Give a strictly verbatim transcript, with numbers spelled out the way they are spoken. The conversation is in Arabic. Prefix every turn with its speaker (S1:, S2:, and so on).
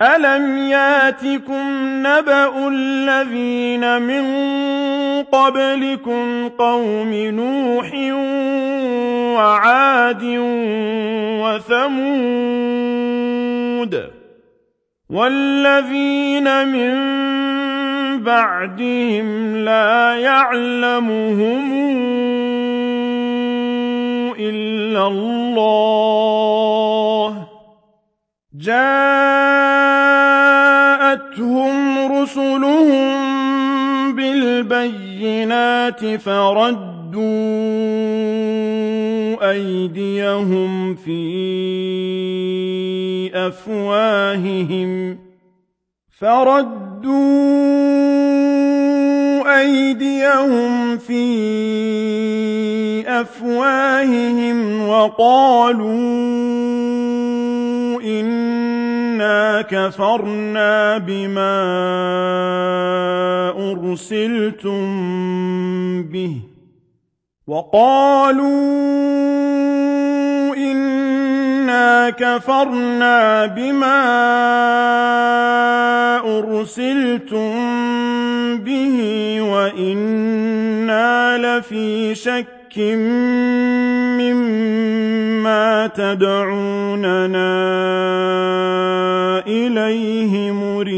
S1: أَلَمْ يَأْتِكُمْ نَبَأُ الَّذِينَ مِن قَبْلِكُمْ قَوْمِ نُوحٍ وَعَادٍ وَثَمُودَ وَالَّذِينَ مِن بَعْدِهِمْ لَا يَعْلَمُهُمْ إِلَّا اللَّهُ جَاءَتْهُمْ رُسُلُهُم بِالْبَيِّنَاتِ فَرَدُّوا أَيْدِيَهُمْ فِي أَفْوَاهِهِمْ فَرَدُّوا أَيْدِيَهُمْ فِي أَفْوَاهِهِمْ وَقَالُوا إِنَّا كَفَرْنَا بِمَا أُرْسِلْتُم بِهِ وَقَالُوا إِنَّا كَفَرْنَا بِمَا أُرْسِلْتُم بِهِ وَإِنَّا لَفِي شَكٍّ مِّمَّا تَدْعُونَنَا إِلَيْهِ مُرِيبٍ